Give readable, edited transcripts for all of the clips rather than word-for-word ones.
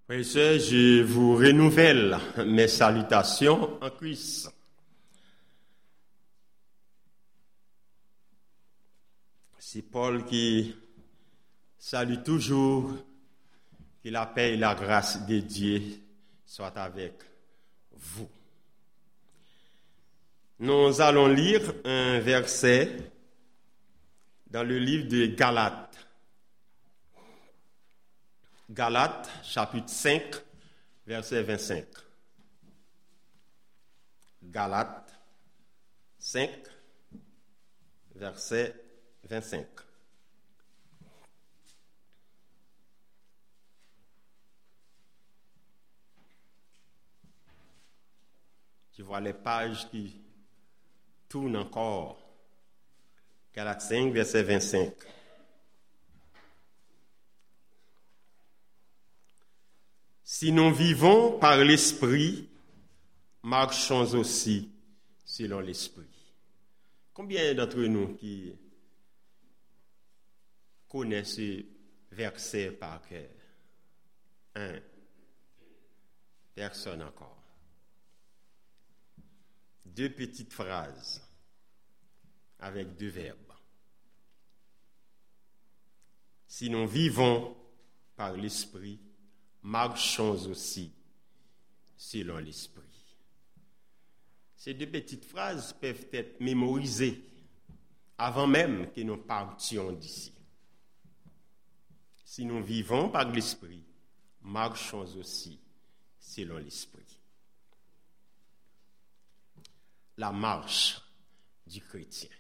Frères et sœurs, je vous renouvelle mes salutations en Christ. C'est Paul qui salue toujours que la paix et la grâce de Dieu soient avec vous. Nous allons lire un verset dans le livre de Galates. Galates, chapitre 5, verset 25. Galates 5, verset 25. Tu vois les pages qui tournent encore. Galates 5, verset 25. Si nous vivons par l'Esprit, marchons aussi selon l'Esprit. Combien d'entre nous qui connaissent ce verset par cœur? Personne encore. Deux petites phrases avec deux verbes. Si nous vivons par l'Esprit, marchons aussi selon l'Esprit. Ces deux petites phrases peuvent être mémorisées avant même que nous partions d'ici. Si nous vivons par l'Esprit, marchons aussi selon l'Esprit. La marche du chrétien.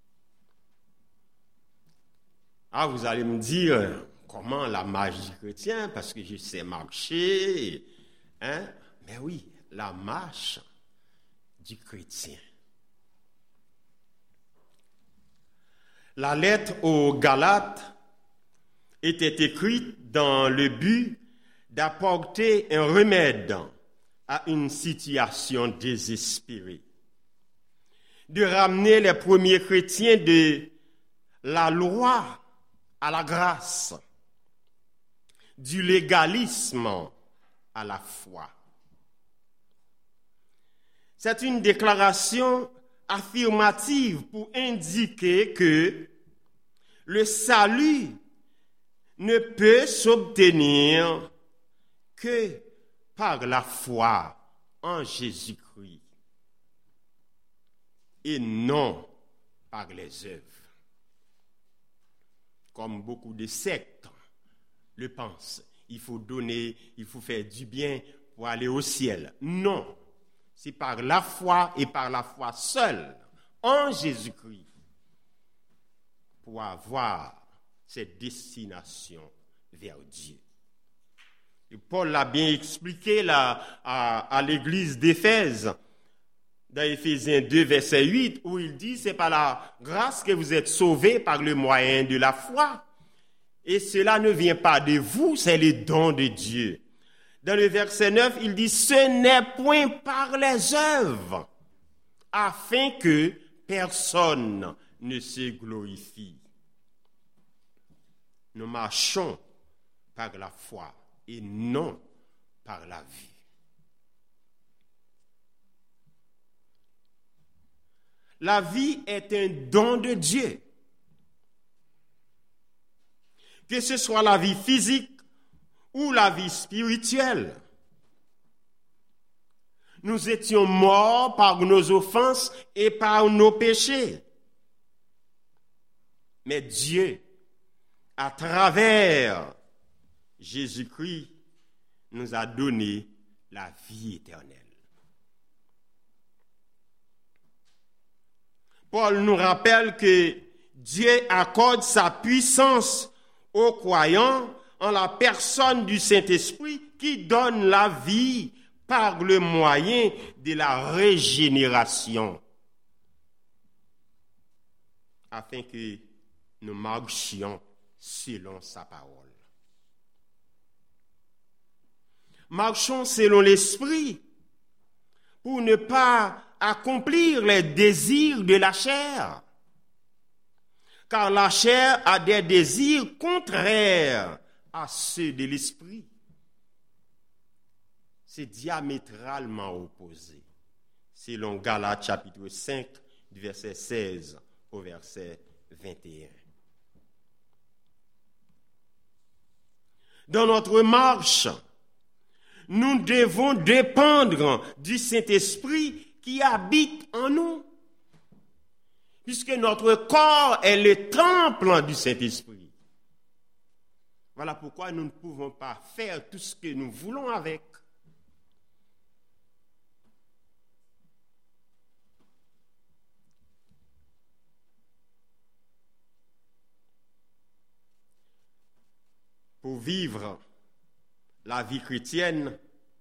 Ah, vous allez me dire, comment la marche du chrétien? Parce que je sais marcher. Mais oui, la marche du chrétien. La lettre aux Galates était écrite dans le but d'apporter un remède à une situation désespérée. De ramener les premiers chrétiens de la loi à la grâce, du légalisme à la foi. C'est une déclaration affirmative pour indiquer que le salut ne peut s'obtenir que par la foi en Jésus-Christ et non par les œuvres, comme beaucoup de sectes le pensent. Il faut donner, il faut faire du bien pour aller au ciel. Non, c'est par la foi et par la foi seule en Jésus-Christ pour avoir cette destination vers Dieu. Et Paul l'a bien expliqué là, à l'église d'Éphèse, dans Éphésiens 2, verset 8, où il dit, c'est par la grâce que vous êtes sauvés par le moyen de la foi. Et cela ne vient pas de vous, c'est le don de Dieu. Dans le verset 9, il dit, ce n'est point par les œuvres, afin que personne ne se glorifie. Nous marchons par la foi et non par la vue. La vie est un don de Dieu. Que ce soit la vie physique ou la vie spirituelle. Nous étions morts par nos offenses et par nos péchés. Mais Dieu, à travers Jésus-Christ, nous a donné la vie éternelle. Paul nous rappelle que Dieu accorde sa puissance aux croyants en la personne du Saint-Esprit qui donne la vie par le moyen de la régénération, afin que nous marchions selon sa parole. Marchons selon l'Esprit pour ne pas accomplir les désirs de la chair. Car la chair a des désirs contraires à ceux de l'esprit. c'est diamétralement opposé. Selon Galates chapitre 5, du verset 16 au verset 21. Dans notre marche, nous devons dépendre du Saint-Esprit qui habite en nous. Puisque notre corps est le temple du Saint-Esprit. Voilà pourquoi nous ne pouvons pas faire tout ce que nous voulons avec. Pour vivre la vie chrétienne,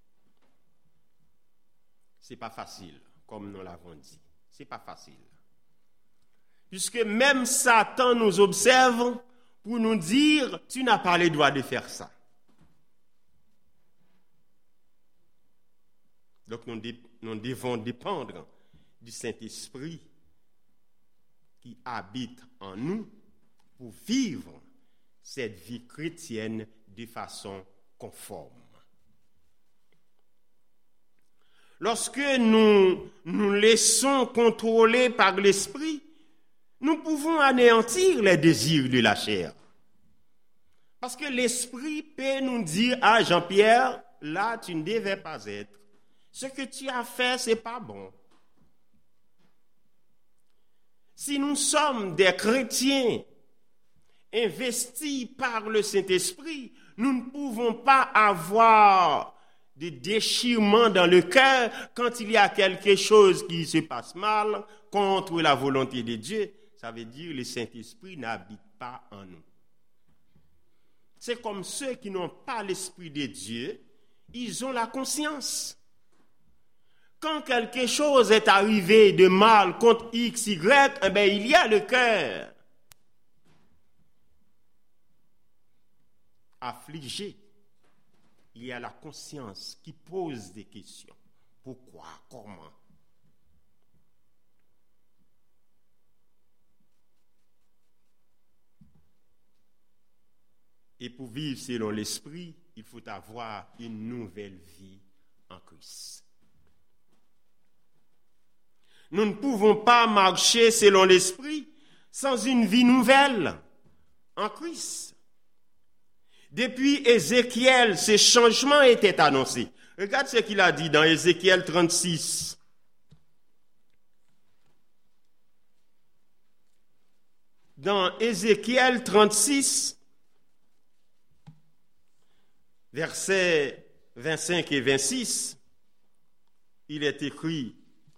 c'est pas facile, comme nous l'avons dit. C'est pas facile. Puisque même Satan nous observe pour nous dire, tu n'as pas le droit de faire ça. Donc nous devons dépendre du Saint-Esprit qui habite en nous pour vivre cette vie chrétienne de façon conforme. Lorsque nous nous laissons contrôler par l'Esprit, nous pouvons anéantir les désirs de la chair. Parce que l'Esprit peut nous dire, ah Jean-Pierre, là tu ne devais pas être. Ce que tu as fait, c'est pas bon. Si nous sommes des chrétiens investis par le Saint-Esprit, nous ne pouvons pas avoir de déchirement dans le cœur quand il y a quelque chose qui se passe mal contre la volonté de Dieu. Ça veut dire que le Saint-Esprit n'habite pas en nous. C'est comme ceux qui n'ont pas l'Esprit de Dieu, ils ont la conscience. Quand quelque chose est arrivé de mal contre X, Y, eh bien, il y a le cœur affligé. Il y a la conscience qui pose des questions. Pourquoi? Comment? Et pour vivre selon l'Esprit, il faut avoir une nouvelle vie en Christ. Nous ne pouvons pas marcher selon l'Esprit sans une vie nouvelle en Christ. Depuis Ézéchiel, ces changements étaient annoncés. Regarde ce qu'il a dit dans Ézéchiel 36. Dans Ézéchiel 36, versets 25 et 26, il est écrit: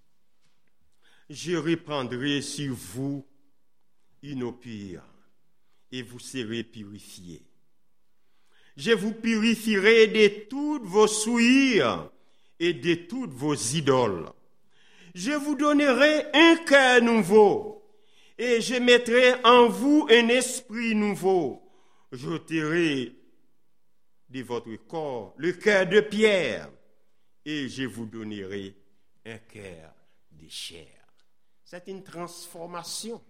je répandrai sur vous une eau pure, et vous serez purifiés. Je vous purifierai de toutes vos souillures et de toutes vos idoles. Je vous donnerai un cœur nouveau, et je mettrai en vous un esprit nouveau. J'ôterai de votre corps le cœur de pierre, et je vous donnerai un cœur de chair. C'est une transformation.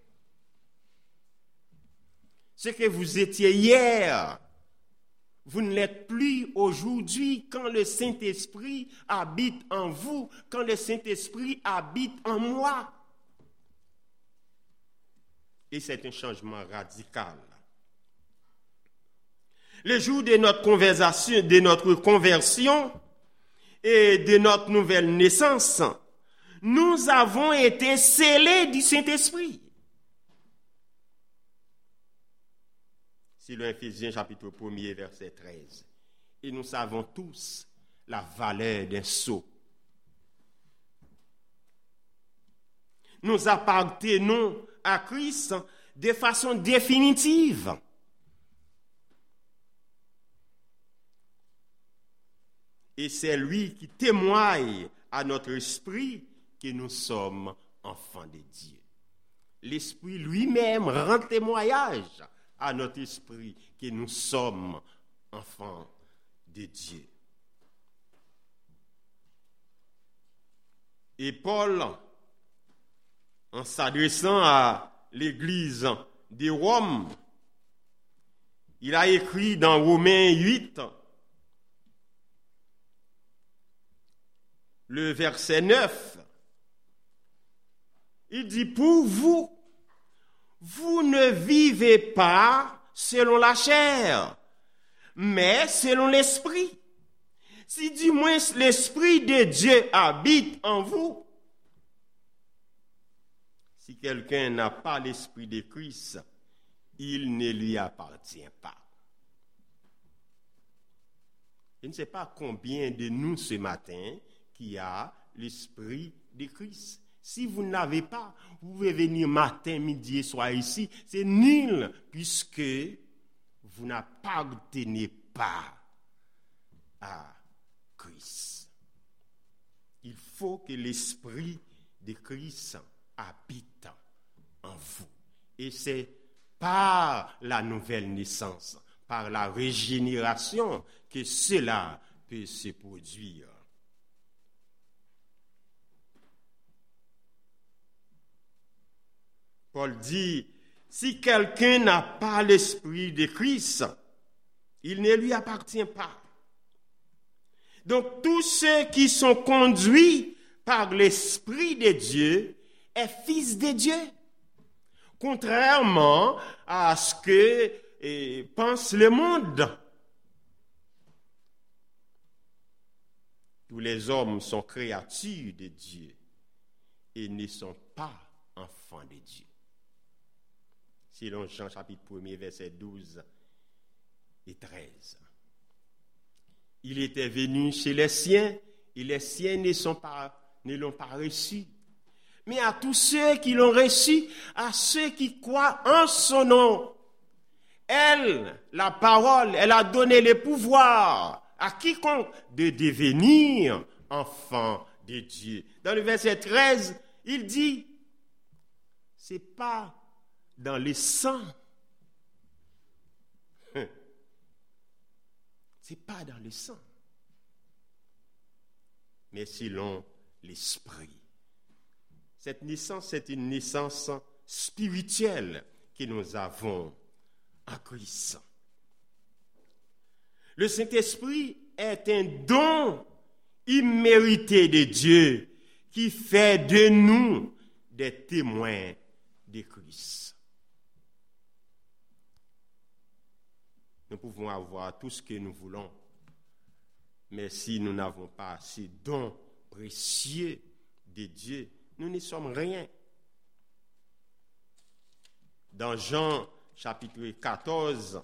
Ce que vous étiez hier, vous ne l'êtes plus aujourd'hui quand le Saint-Esprit habite en vous, quand le Saint-Esprit habite en moi. Et c'est un changement radical. Le jour de notre conversion et de notre nouvelle naissance, nous avons été scellés du Saint-Esprit. C'est le Éphésiens chapitre 1er, verset 13. Et nous savons tous la valeur d'un sceau. Nous appartenons à Christ de façon définitive. Et c'est lui qui témoigne à notre esprit que nous sommes enfants de Dieu. L'Esprit lui-même rend témoignage à notre esprit que nous sommes enfants de Dieu. Et Paul, en s'adressant à l'église de Rome, il a écrit dans Romains 8, le verset 9, il dit, pour vous, vous ne vivez pas selon la chair, mais selon l'esprit. Si du moins l'esprit de Dieu habite en vous, si quelqu'un n'a pas l'esprit de Christ, il ne lui appartient pas. Je ne sais pas combien de nous ce matin qui a l'esprit de Christ. Si vous n'avez pas, vous pouvez venir matin, midi et soir ici. C'est nul puisque vous n'appartenez pas à Christ. Il faut que l'esprit de Christ habite en vous. Et c'est par la nouvelle naissance, par la régénération que cela peut se produire. Paul dit, si quelqu'un n'a pas l'esprit de Christ, il ne lui appartient pas. Donc tous ceux qui sont conduits par l'esprit de Dieu est fils de Dieu. Contrairement à ce que pense le monde. Tous les hommes sont créatures de Dieu et ne sont pas enfants de Dieu. Selon Jean chapitre 1er, versets 12 et 13. Il était venu chez les siens et les siens ne l'ont pas reçu. Mais à tous ceux qui l'ont reçu, à ceux qui croient en son nom, elle, la parole, elle a donné le pouvoir à quiconque de devenir enfant de Dieu. Dans le verset 13, il dit, c'est pas dans le sang. C'est pas dans le sang. Mais selon l'esprit. Cette naissance, c'est une naissance spirituelle que nous avons en Christ. Le Saint-Esprit est un don immérité de Dieu qui fait de nous des témoins de Christ. Nous pouvons avoir tout ce que nous voulons, mais si nous n'avons pas ces dons précieux de Dieu, nous ne sommes rien. Dans Jean chapitre 14,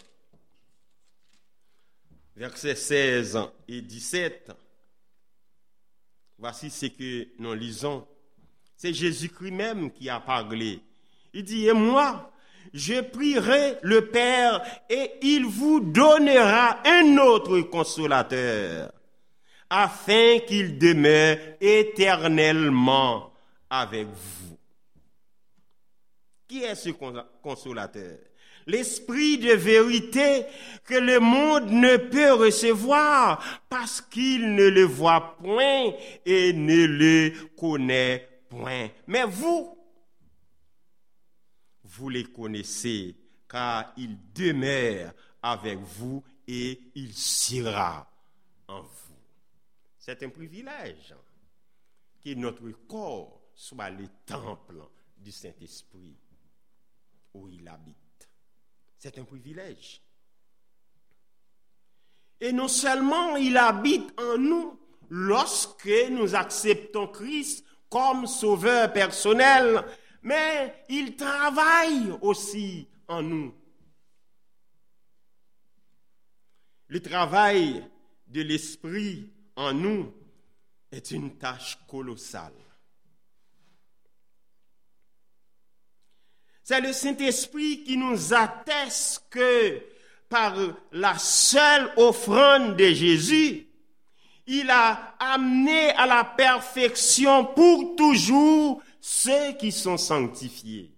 versets 16 et 17, voici ce que nous lisons. C'est Jésus-Christ même qui a parlé. Il dit, et moi, je prierai le Père et il vous donnera un autre consolateur, afin qu'il demeure éternellement avec vous. Qui est ce consolateur? L'esprit de vérité que le monde ne peut recevoir parce qu'il ne le voit point et ne le connaît point. Mais vous les connaissez car il demeure avec vous et il sera en vous. C'est un privilège que notre corps soit le temple du Saint-Esprit où il habite. C'est un privilège. Et non seulement il habite en nous lorsque nous acceptons Christ comme sauveur personnel, mais il travaille aussi en nous. Le travail de l'Esprit en nous est une tâche colossale. C'est le Saint-Esprit qui nous atteste que par la seule offrande de Jésus, il a amené à la perfection pour toujours ceux qui sont sanctifiés.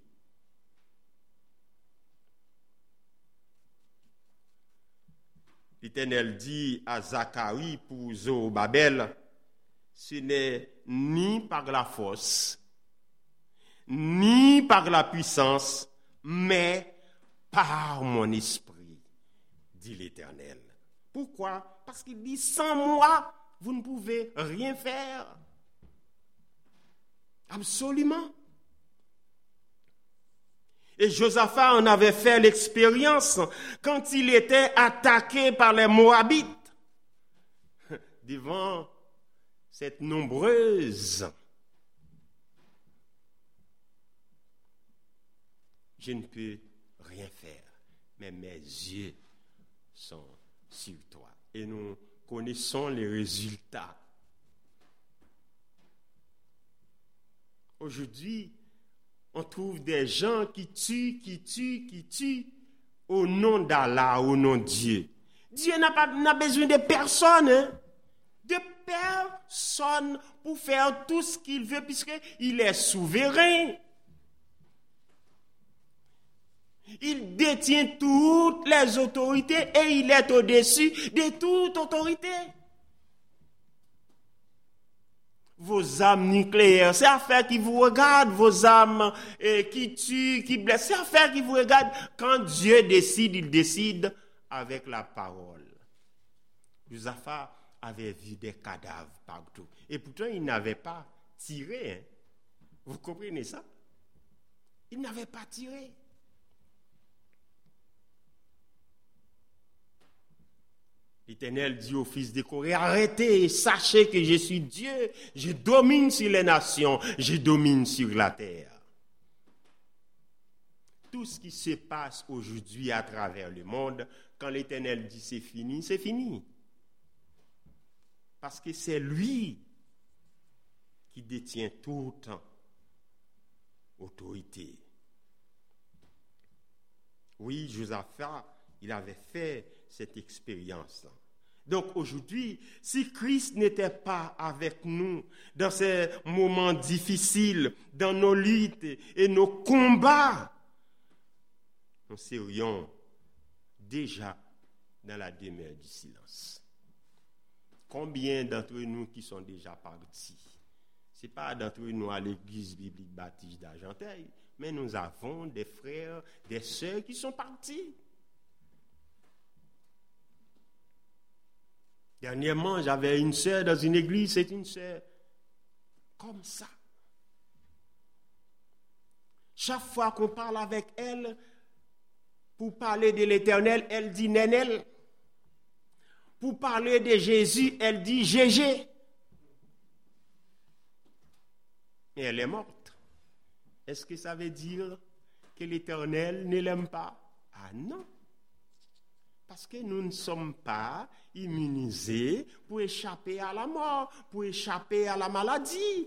L'Éternel dit à Zacharie pour Zorobabel, ce n'est ni par la force, ni par la puissance, mais par mon esprit, dit l'Éternel. Pourquoi? Parce qu'il dit, sans moi, vous ne pouvez rien faire. Absolument. Et Josaphat en avait fait l'expérience quand il était attaqué par les Moabites devant cette nombreuse. Je ne peux rien faire, mais mes yeux sont sur toi. Et nous connaissons les résultats. Aujourd'hui, on trouve des gens qui tuent au nom d'Allah, au nom de Dieu. Dieu n'a besoin de personne, hein? De personne pour faire tout ce qu'il veut, puisqu'il est souverain. Il détient toutes les autorités et il est au-dessus de toute autorité. Vos armes nucléaires, c'est affaire qui vous regarde, vos armes qui tuent, qui blessent, c'est affaire qui vous regarde. Quand Dieu décide, il décide avec la parole. Josaphat avait vu des cadavres partout. Et pourtant, il n'avait pas tiré. Hein. Vous comprenez ça? Il n'avait pas tiré. L'Éternel dit au fils de Corée, arrêtez, sachez que je suis Dieu, je domine sur les nations, je domine sur la terre. Tout ce qui se passe aujourd'hui à travers le monde, quand l'Éternel dit c'est fini, c'est fini. Parce que c'est lui qui détient toute autorité. Oui, Josaphat, il avait fait cette expérience. Donc aujourd'hui, si Christ n'était pas avec nous dans ces moments difficiles, dans nos luttes et nos combats, nous serions déjà dans la demeure du silence. Combien d'entre nous qui sont déjà partis? Ce n'est pas d'entre nous à l'église biblique baptiste d'Argenteuil, mais nous avons des frères, des sœurs qui sont partis. Dernièrement, j'avais une sœur dans une église, c'est une sœur comme ça. Chaque fois qu'on parle avec elle, pour parler de l'Éternel, elle dit Nénel. Pour parler de Jésus, elle dit Gégé. Et elle est morte. Est-ce que ça veut dire que l'Éternel ne l'aime pas? Ah non. Parce que nous ne sommes pas immunisés pour échapper à la mort, pour échapper à la maladie.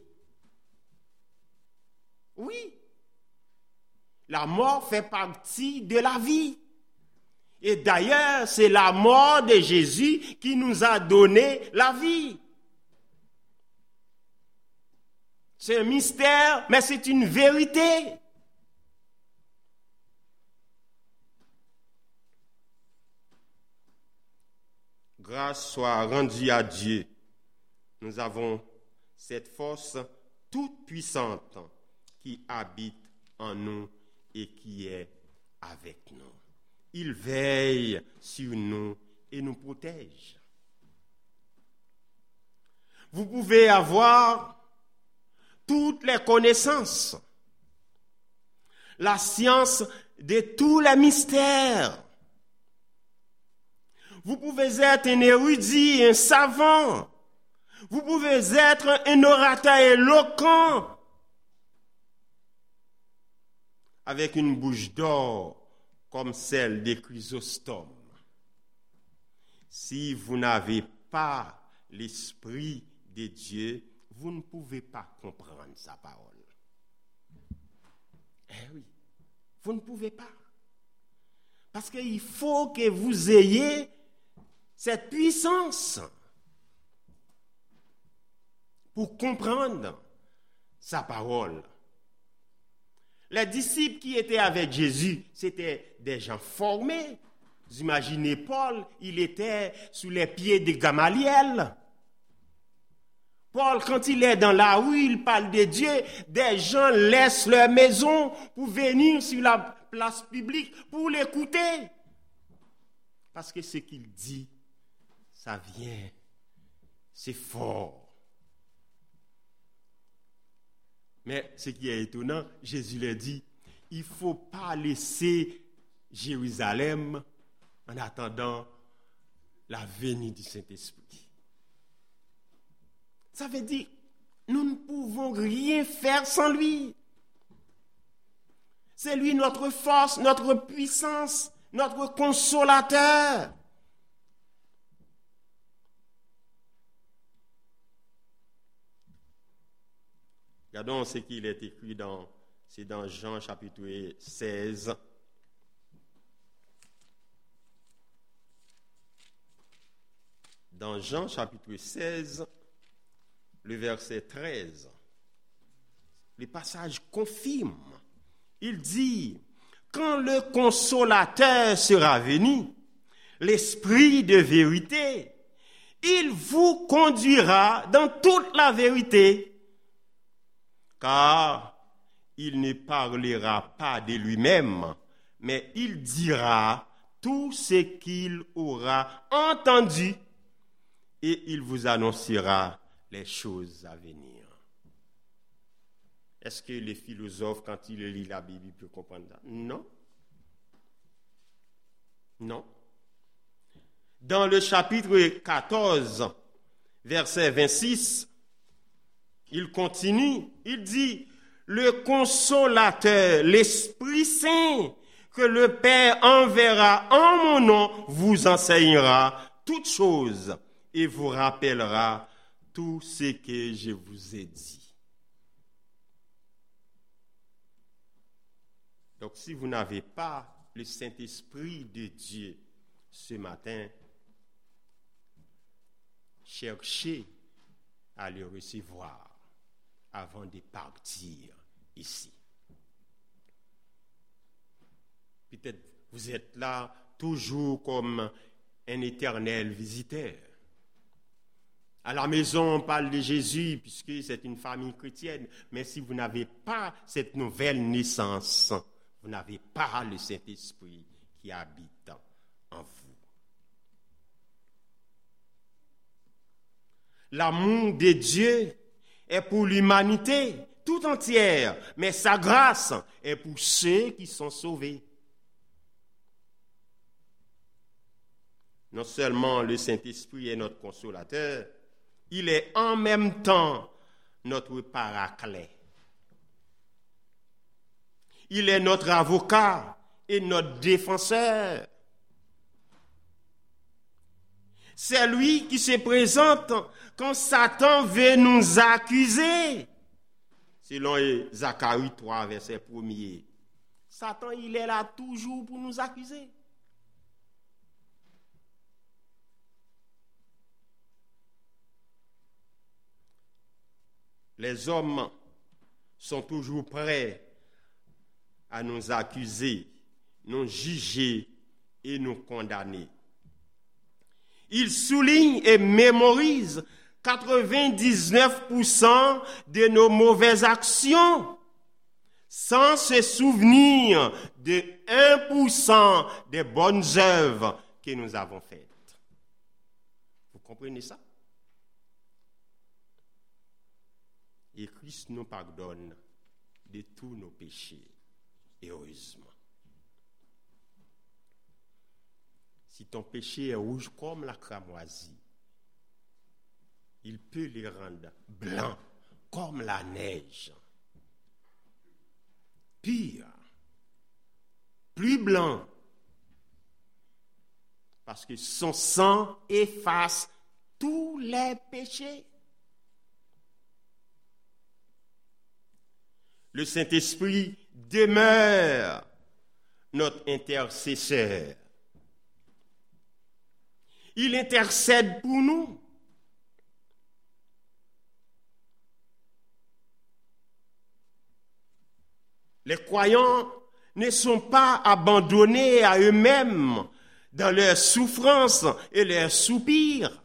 Oui. La mort fait partie de la vie. Et d'ailleurs, c'est la mort de Jésus qui nous a donné la vie. C'est un mystère, mais c'est une vérité. Grâce soit rendue à Dieu. Nous avons cette force toute puissante qui habite en nous et qui est avec nous. Il veille sur nous et nous protège. Vous pouvez avoir toutes les connaissances, la science de tous les mystères. Vous pouvez être un érudit, un savant. Vous pouvez être un orateur éloquent avec une bouche d'or comme celle des Chrysostome. Si vous n'avez pas l'Esprit de Dieu, vous ne pouvez pas comprendre sa parole. Eh oui, vous ne pouvez pas. Parce qu'il faut que vous ayez cette puissance pour comprendre sa parole. Les disciples qui étaient avec Jésus, c'était des gens formés. Vous imaginez Paul, il était sous les pieds de Gamaliel. Paul, quand il est dans la rue, il parle de Dieu. Des gens laissent leur maison pour venir sur la place publique pour l'écouter. Parce que ce qu'il dit, ça vient, c'est fort. Mais ce qui est étonnant, Jésus leur dit, il ne faut pas laisser Jérusalem en attendant la venue du Saint-Esprit. Ça veut dire, nous ne pouvons rien faire sans lui. C'est lui notre force, notre puissance, notre consolateur. Regardons ce qu'il est écrit c'est dans Jean chapitre 16. Dans Jean chapitre 16, le verset 13, le passage confirme. Il dit, quand le consolateur sera venu, l'Esprit de vérité, il vous conduira dans toute la vérité. Car il ne parlera pas de lui-même, mais il dira tout ce qu'il aura entendu et il vous annoncera les choses à venir. Est-ce que les philosophes, quand ils lisent la Bible, peuvent comprendre ça? Non. Non. Dans le chapitre 14, verset 26, il continue, il dit, le consolateur, l'Esprit Saint, que le Père enverra en mon nom, vous enseignera toutes choses et vous rappellera tout ce que je vous ai dit. Donc, si vous n'avez pas le Saint-Esprit de Dieu ce matin, cherchez à le recevoir avant de partir ici. Peut-être vous êtes là toujours comme un éternel visiteur. À la maison, on parle de Jésus puisque c'est une famille chrétienne, mais si vous n'avez pas cette nouvelle naissance, vous n'avez pas le Saint-Esprit qui habite en vous. L'amour de Dieu est pour l'humanité tout entière, mais sa grâce est pour ceux qui sont sauvés. Non seulement le Saint-Esprit est notre consolateur, il est en même temps notre paraclet. Il est notre avocat et notre défenseur. C'est lui qui se présente quand Satan veut nous accuser. Selon Zacharie 3, verset 1er. Satan, il est là toujours pour nous accuser. Les hommes sont toujours prêts à nous accuser, nous juger et nous condamner. Ils soulignent et mémorisent 99% de nos mauvaises actions, sans se souvenir de 1% des bonnes œuvres que nous avons faites. Vous comprenez ça? Et Christ nous pardonne de tous nos péchés, heureusement. Si ton péché est rouge comme la cramoisie, il peut les rendre blancs comme la neige. Pire, plus blanc, parce que son sang efface tous les péchés. Le Saint-Esprit demeure notre intercesseur. Il intercède pour nous. Les croyants ne sont pas abandonnés à eux-mêmes dans leurs souffrances et leurs soupirs.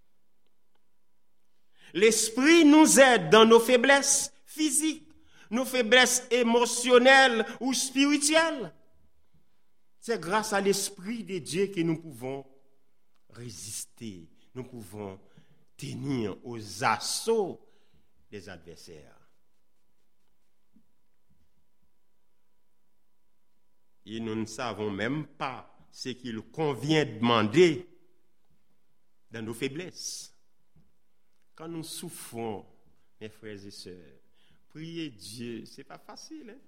L'Esprit nous aide dans nos faiblesses physiques, nos faiblesses émotionnelles ou spirituelles. C'est grâce à l'Esprit de Dieu que nous pouvons résister, nous pouvons tenir aux assauts des adversaires. Et nous ne savons même pas ce qu'il convient de demander dans nos faiblesses. Quand nous souffrons, mes frères et sœurs, prier Dieu, ce n'est pas facile. Hein?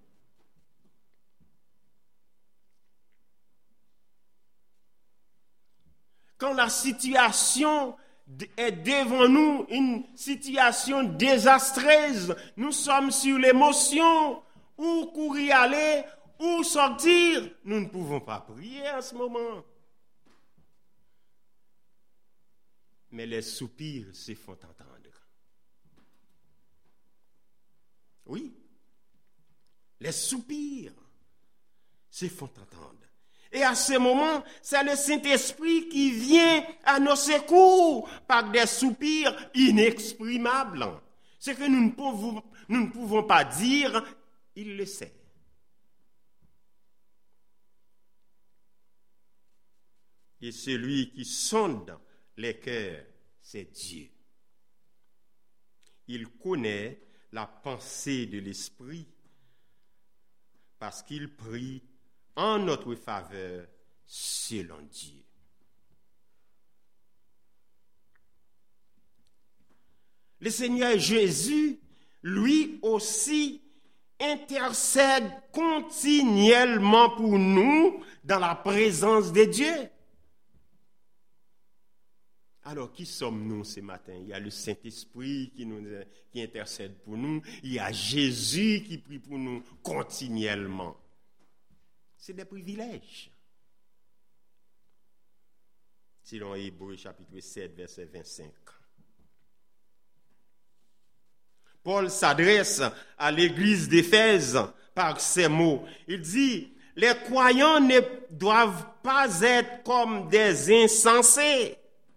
Quand la situation est devant nous, une situation désastreuse, nous sommes sur l'émotion, où courir aller, où sortir, nous ne pouvons pas prier en ce moment. Mais les soupirs se font entendre. Oui, les soupirs se font entendre. Et à ce moment, c'est le Saint-Esprit qui vient à nos secours par des soupirs inexprimables. Ce que nous ne pouvons pas dire, il le sait. Et celui qui sonde les cœurs, c'est Dieu. Il connaît la pensée de l'Esprit parce qu'il prie en notre faveur selon Dieu. Le Seigneur Jésus, lui aussi, intercède continuellement pour nous dans la présence de Dieu. Alors, qui sommes-nous ce matin? Il y a le Saint-Esprit qui intercède pour nous. Il y a Jésus qui prie pour nous continuellement. C'est des privilèges. Selon Hébreux chapitre 7, verset 25. Paul s'adresse à l'église d'Éphèse par ces mots. Il dit, les croyants ne doivent pas être comme des insensés.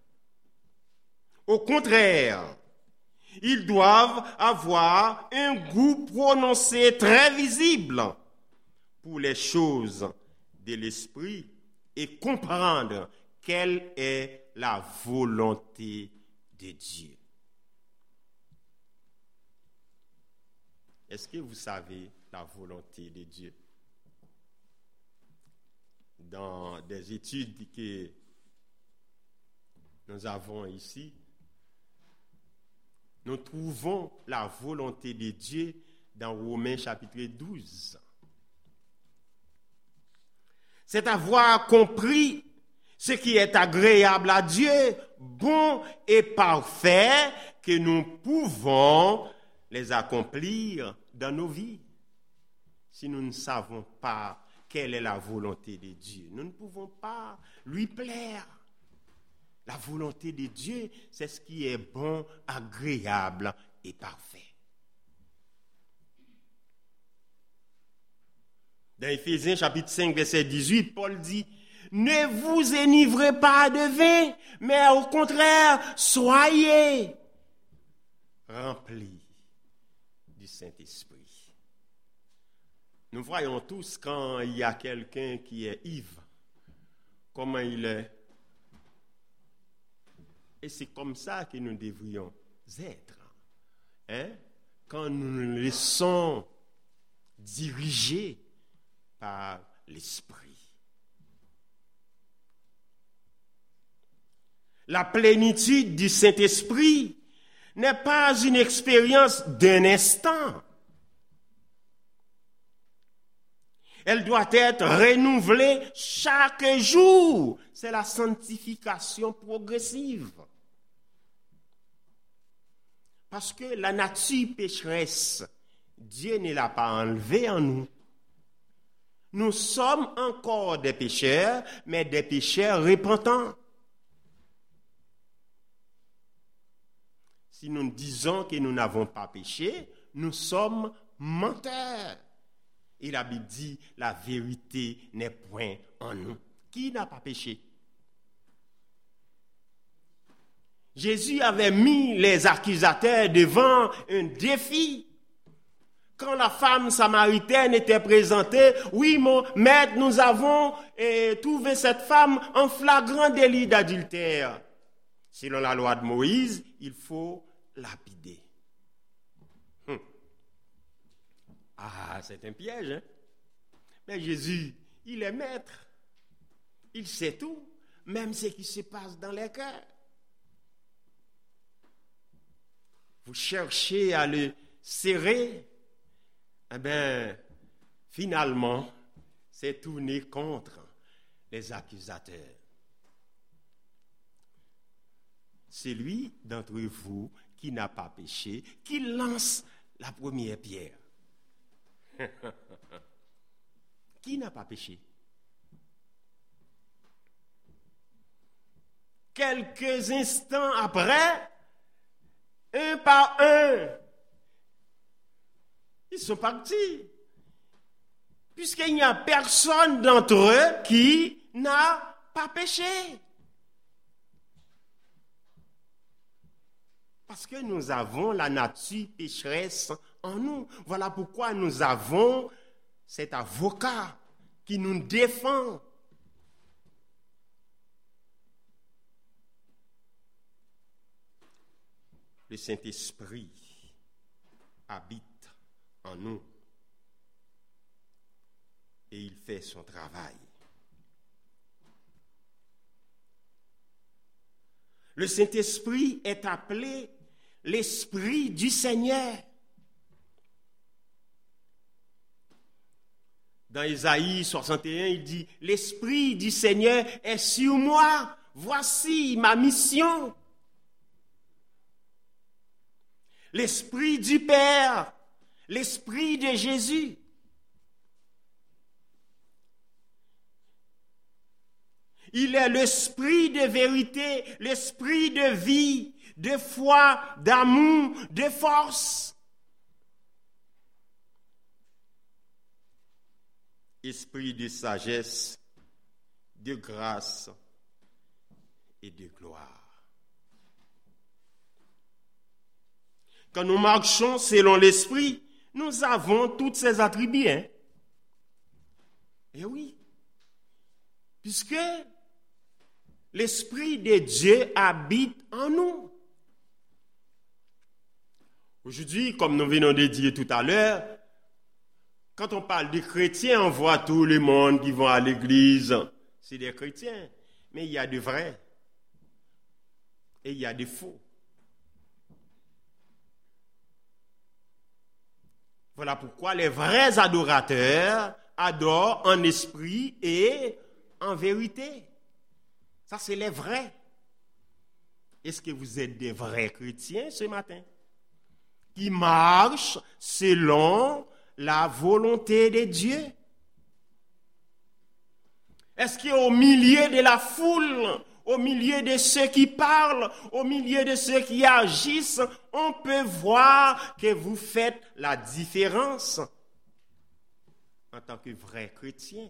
Au contraire, ils doivent avoir un goût prononcé très visible pour les choses de l'esprit et comprendre quelle est la volonté de Dieu. Est-ce que vous savez la volonté de Dieu? Dans des études que nous avons ici, nous trouvons la volonté de Dieu dans Romains chapitre 12. C'est avoir compris ce qui est agréable à Dieu, bon et parfait, que nous pouvons les accomplir dans nos vies. Si nous ne savons pas quelle est la volonté de Dieu, nous ne pouvons pas lui plaire. La volonté de Dieu, c'est ce qui est bon, agréable et parfait. Dans Éphésiens chapitre 5, verset 18, Paul dit, « Ne vous enivrez pas de vin, mais au contraire, soyez remplis du Saint-Esprit. » Nous voyons tous quand il y a quelqu'un qui est ivre, comment il est. Et c'est comme ça que nous devrions être. Hein? Quand nous nous laissons diriger par l'Esprit. La plénitude du Saint-Esprit n'est pas une expérience d'un instant. Elle doit être renouvelée chaque jour. C'est la sanctification progressive. Parce que la nature pécheresse, Dieu ne l'a pas enlevée en nous. Nous sommes encore des pécheurs, mais des pécheurs repentants. Si nous disons que nous n'avons pas péché, nous sommes menteurs. Et la Bible dit, la vérité n'est point en nous. Qui n'a pas péché? Jésus avait mis les accusateurs devant un défi. Quand la femme samaritaine était présentée, oui, mon maître, nous avons trouvé cette femme en flagrant délit d'adultère. Selon la loi de Moïse, il faut lapider. Ah, c'est un piège, hein? Mais Jésus, Il est maître. Il sait tout, même ce qui se passe dans les cœurs. Vous cherchez à le serrer, eh bien, finalement, c'est tourné contre les accusateurs. C'est lui d'entre vous qui n'a pas péché, qui lance la première pierre. Qui n'a pas péché? Quelques instants après, un par un, ils sont partis. Puisqu'il n'y a personne d'entre eux qui n'a pas péché. Parce que nous avons la nature pécheresse en nous. Voilà pourquoi nous avons cet avocat qui nous défend. Le Saint-Esprit habite en nous et il fait son travail. Le Saint-Esprit est appelé l'Esprit du Seigneur. Dans Ésaïe 61, il dit, « L'Esprit du Seigneur est sur moi, voici ma mission. » L'Esprit du Père, l'Esprit de Jésus. Il est l'Esprit de vérité, l'Esprit de vie, de foi, d'amour, de force. Esprit de sagesse, de grâce et de gloire. Quand nous marchons selon l'Esprit, nous avons tous ces attributs. Eh oui. Puisque l'Esprit de Dieu habite en nous. Aujourd'hui, comme nous venons de dire tout à l'heure, quand on parle des chrétiens, on voit tout le monde qui vont à l'église. C'est des chrétiens. Mais il y a de vrais. Et il y a des faux. Voilà pourquoi les vrais adorateurs adorent en esprit et en vérité. Ça, c'est les vrais. Est-ce que vous êtes des vrais chrétiens ce matin? Qui marchent selon la volonté de Dieu? Est-ce qu'au milieu de la foule, au milieu de ceux qui parlent, au milieu de ceux qui agissent, on peut voir que vous faites la différence en tant que vrai chrétien?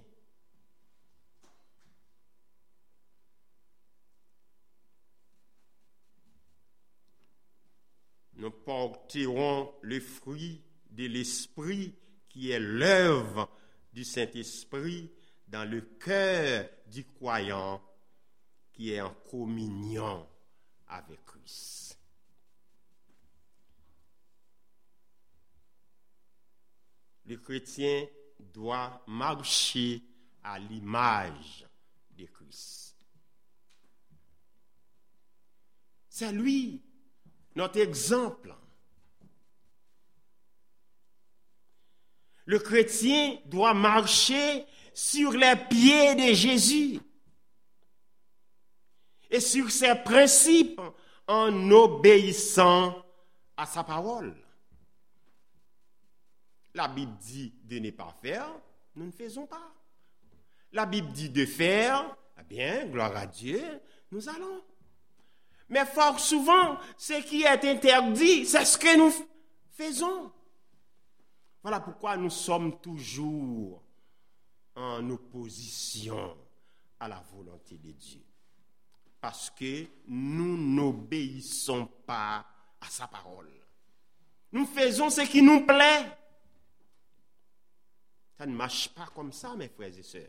Nous porterons le fruit de l'Esprit qui est l'œuvre du Saint-Esprit dans le cœur du croyant qui est en communion avec Christ. Le chrétien doit marcher à l'image de Christ. C'est lui, notre exemple. Le chrétien doit marcher sur les pieds de Jésus et sur ses principes en obéissant à sa parole. La Bible dit de ne pas faire, nous ne faisons pas. La Bible dit de faire, eh bien, gloire à Dieu, nous allons. Mais fort souvent, ce qui est interdit, c'est ce que nous faisons. Voilà pourquoi nous sommes toujours en opposition à la volonté de Dieu. Parce que nous n'obéissons pas à sa parole. Nous faisons ce qui nous plaît. Ça ne marche pas comme ça, mes frères et sœurs.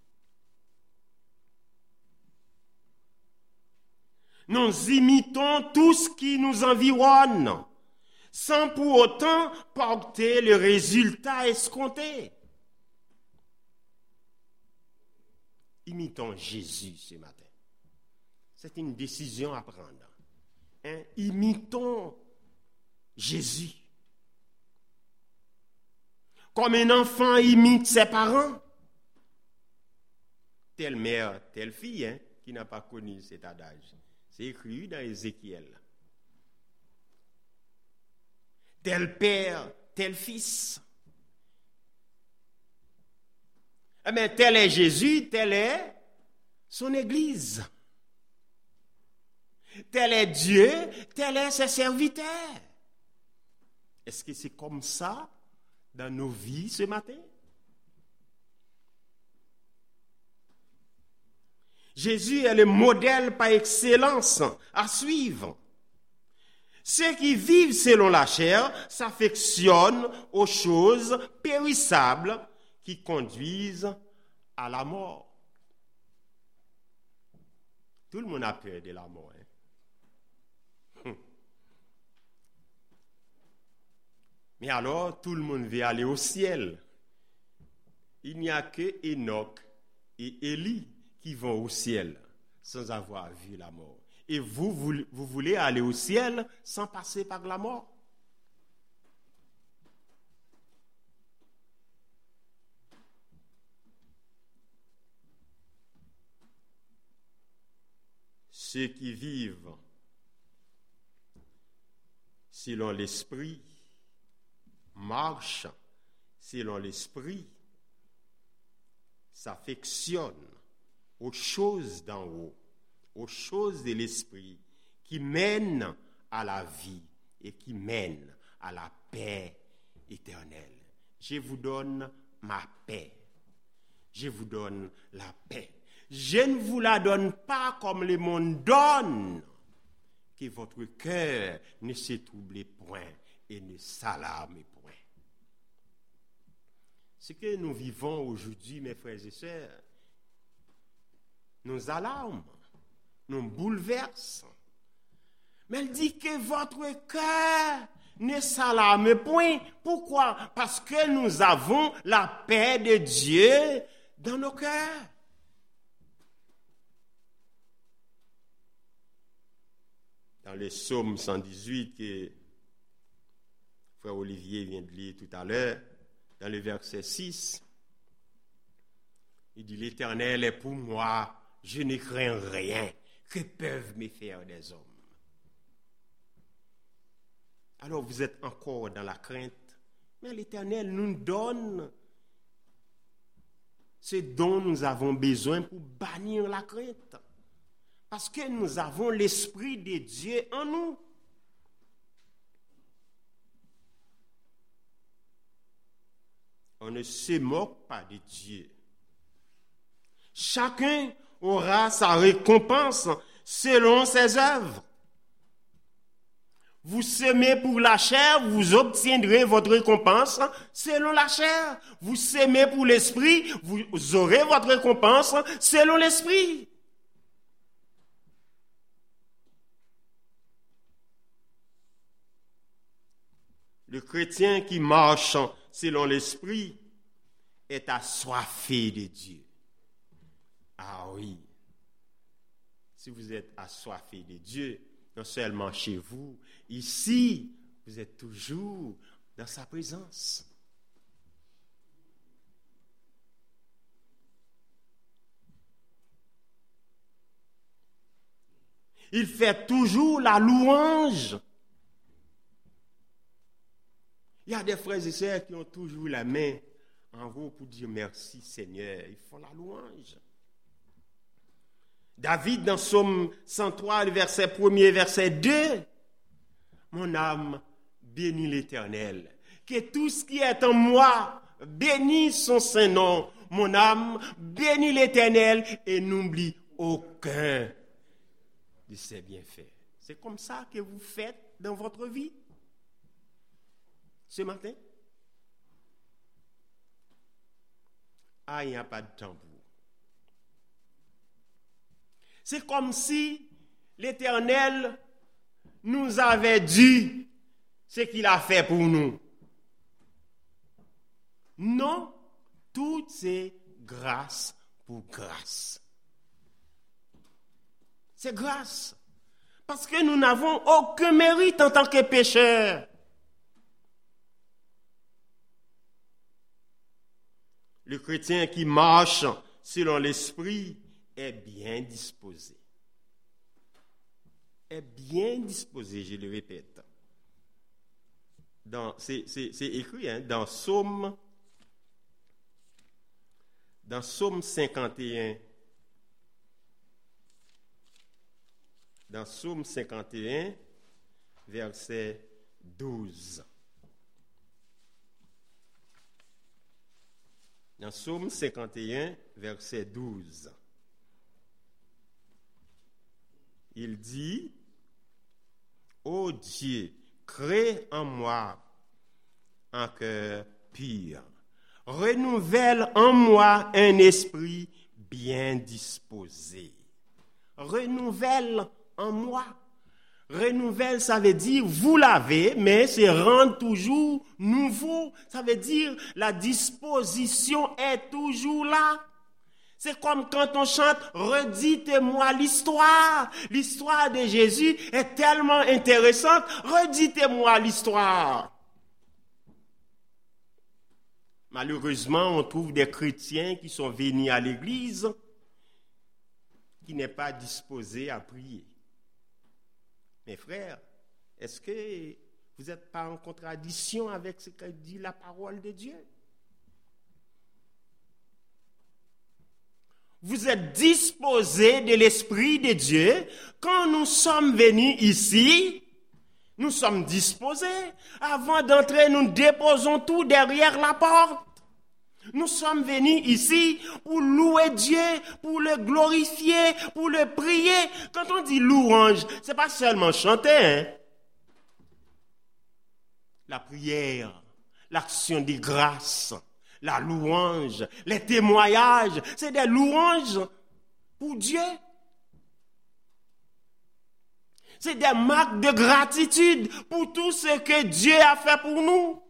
Nous imitons tout ce qui nous environne, sans pour autant porter le résultat escompté. Imitons Jésus ce matin. C'est une décision à prendre. Imitons Jésus. Comme un enfant imite ses parents. Telle mère, telle fille, qui n'a pas connu cet adage. C'est écrit dans Ézéchiel. Tel père, tel fils. Eh bien, tel est Jésus, tel est son Église. Tel est Dieu, tel est ses serviteurs. Est-ce que c'est comme ça dans nos vies ce matin? Jésus est le modèle par excellence à suivre. Ceux qui vivent selon la chair s'affectionnent aux choses périssables qui conduisent à la mort. Tout le monde a peur de la mort. Mais alors, tout le monde veut aller au ciel. Il n'y a que Enoch et Élie qui vont au ciel sans avoir vu la mort. Et vous voulez aller au ciel sans passer par la mort. Ceux qui vivent selon l'esprit marchent selon l'esprit, s'affectionnent aux choses d'en haut, aux choses de l'esprit qui mènent à la vie et qui mènent à la paix éternelle. Je vous donne ma paix. Je vous donne la paix. Je ne vous la donne pas comme le monde donne. Que votre cœur ne se trouble point et ne s'alarme point. Ce que nous vivons aujourd'hui, mes frères et sœurs, nous alarme, nous bouleverse. Mais elle dit que votre cœur ne s'alarme point. Pourquoi? Parce que nous avons la paix de Dieu dans nos cœurs. Dans le psaume 118 que frère Olivier vient de lire tout à l'heure, dans le verset 6, il dit: l'Éternel est pour moi, je ne crains rien. Que peuvent me faire des hommes? Alors vous êtes encore dans la crainte, mais l'Éternel nous donne ce dont nous avons besoin pour bannir la crainte. Parce que nous avons l'Esprit de Dieu en nous. On ne se moque pas de Dieu. Chacun aura sa récompense selon ses œuvres. Vous semez pour la chair, vous obtiendrez votre récompense selon la chair. Vous semez pour l'esprit, vous aurez votre récompense selon l'esprit. Le chrétien qui marche selon l'esprit est assoiffé de Dieu. Ah oui. Si vous êtes assoiffé de Dieu, non seulement chez vous, ici, vous êtes toujours dans sa présence. Il fait toujours la louange. Il y a des frères et sœurs qui ont toujours la main en haut pour dire merci Seigneur. Ils font la louange. David, dans Psaume 103, le verset 1er, verset 2, mon âme bénit l'Éternel. Que tout ce qui est en moi bénisse son Saint-Nom. Mon âme bénit l'Éternel et n'oublie aucun de ses bienfaits. C'est comme ça que vous faites dans votre vie ce matin. Ah, il n'y a pas de temps pour vous. C'est comme si l'Éternel nous avait dit ce qu'il a fait pour nous. Non, tout c'est grâce pour grâce. C'est grâce. Parce que nous n'avons aucun mérite en tant que pécheurs. Le chrétien qui marche selon l'esprit est bien disposé. Est bien disposé, je le répète. C'est écrit dans Psaume 51. Dans Psaume 51, verset 12. Dans Psaume 51, verset 12. Il dit, « Ô Dieu, crée en moi un cœur pur. Renouvelle en moi un esprit bien disposé. » Renouvelle en moi. Renouvelle, ça veut dire vous l'avez, mais c'est rendre toujours nouveau. Ça veut dire la disposition est toujours là. C'est comme quand on chante « Redites-moi l'histoire ». L'histoire de Jésus est tellement intéressante. Redites-moi l'histoire. Malheureusement, on trouve des chrétiens qui sont venus à l'église qui n'est pas disposé à prier. Mes frères, est-ce que vous n'êtes pas en contradiction avec ce que dit la parole de Dieu? Vous êtes disposés de l'Esprit de Dieu. Quand nous sommes venus ici, nous sommes disposés. Avant d'entrer, nous déposons tout derrière la porte. Nous sommes venus ici pour louer Dieu, pour le glorifier, pour le prier. Quand on dit louange, c'est pas seulement chanter, hein? La prière, l'action de grâce, la louange, les témoignages, c'est des louanges pour Dieu. C'est des marques de gratitude pour tout ce que Dieu a fait pour nous.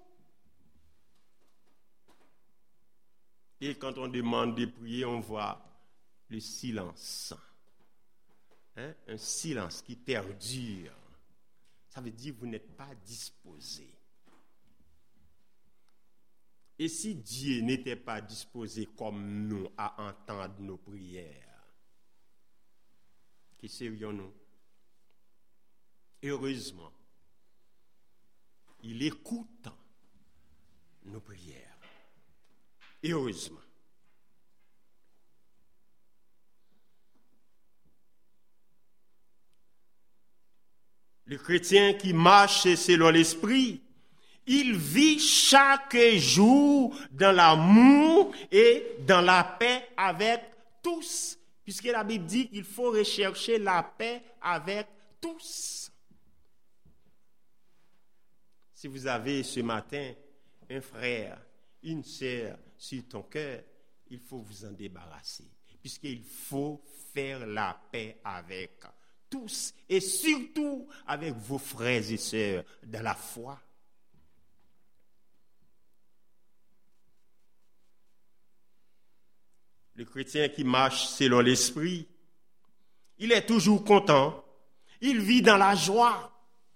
Et quand on demande de prier, on voit le silence. Un silence qui perdure. Ça veut dire que vous n'êtes pas disposé. Et si Dieu n'était pas disposé comme nous à entendre nos prières, que serions-nous? Heureusement, il écoute nos prières. Heureusement. Le chrétien qui marche selon l'esprit, il vit chaque jour dans l'amour et dans la paix avec tous. Puisque la Bible dit qu'il faut rechercher la paix avec tous. Si vous avez ce matin un frère, une sœur sur ton cœur, il faut vous en débarrasser. Puisqu'il faut faire la paix avec tous. Et surtout avec vos frères et sœurs dans la foi. Le chrétien qui marche selon l'esprit, il est toujours content. Il vit dans la joie.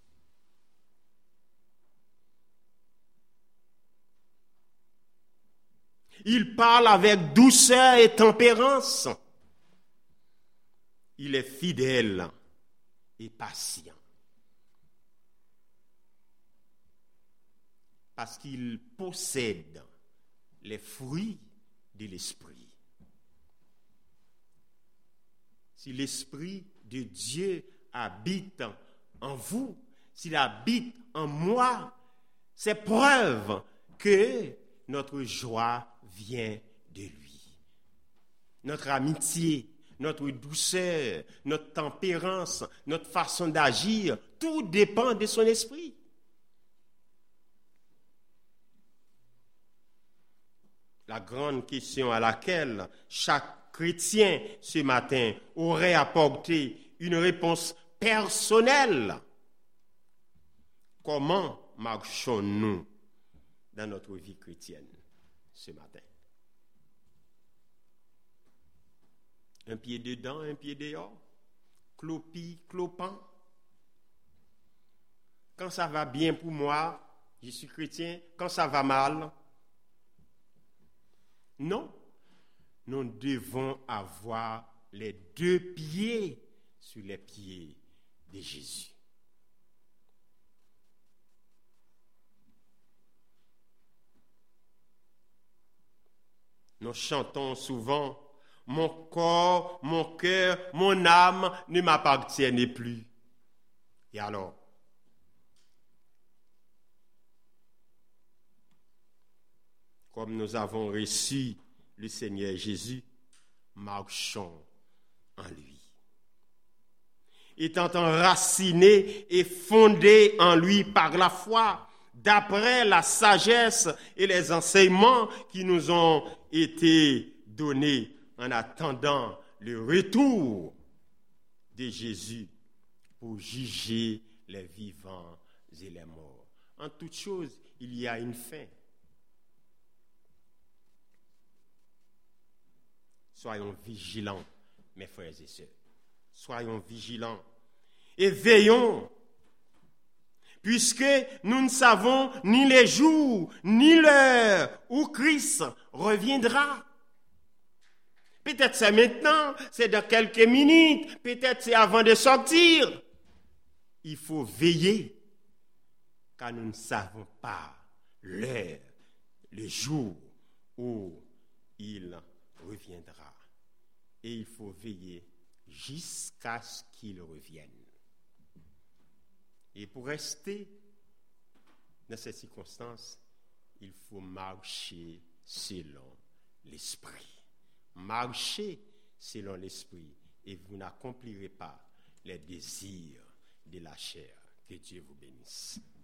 Il parle avec douceur et tempérance. Il est fidèle et patient. Parce qu'il possède les fruits de l'esprit. Si l'Esprit de Dieu habite en vous, s'il habite en moi, c'est preuve que notre joie vient de lui. Notre amitié, notre douceur, notre tempérance, notre façon d'agir, tout dépend de son esprit. La grande question à laquelle chaque chrétien ce matin aurait apporté une réponse personnelle. Comment marchons-nous dans notre vie chrétienne ce matin? Un pied dedans, un pied dehors. Clopi, clopant. Quand ça va bien pour moi, je suis chrétien. Quand ça va mal, non. Nous devons avoir les deux pieds sur les pieds de Jésus. Nous chantons souvent « Mon corps, mon cœur, mon âme ne m'appartiennent plus. » Et alors? Comme nous avons reçu le Seigneur Jésus, marchons en lui. Étant enracinés et fondés en lui par la foi, d'après la sagesse et les enseignements qui nous ont été donnés en attendant le retour de Jésus pour juger les vivants et les morts. En toute chose, il y a une fin. Soyons vigilants, mes frères et sœurs. Soyons vigilants et veillons, puisque nous ne savons ni les jours, ni l'heure où Christ reviendra. Peut-être c'est maintenant, c'est dans quelques minutes, peut-être c'est avant de sortir. Il faut veiller, car nous ne savons pas l'heure, le jour où il reviendra. Et il faut veiller jusqu'à ce qu'il revienne. Et pour rester dans ces circonstances, il faut marcher selon l'esprit. Marchez selon l'esprit et vous n'accomplirez pas les désirs de la chair. Que Dieu vous bénisse.